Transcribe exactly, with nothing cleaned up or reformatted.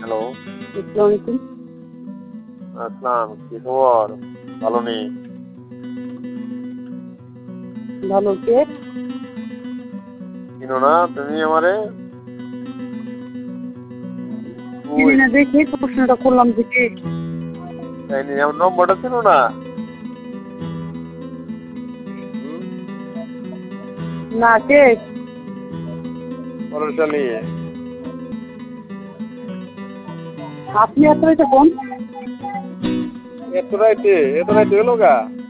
Hello. আসসালামু আলাইকুম। আসসালাম, কি খবর? ভালো নেই। ভালো, কে? চিনো না তুমি আমারে? চিনি ওই না দেখে প্রশ্নটা করলাম যে কে? তাই নিয়ে আমার নম্বরটা চিনো না? হুম? না, কে? পরশালী। আপনি এত রাইতে ফোন? এত রাইতে এত রাইতে হলো গা?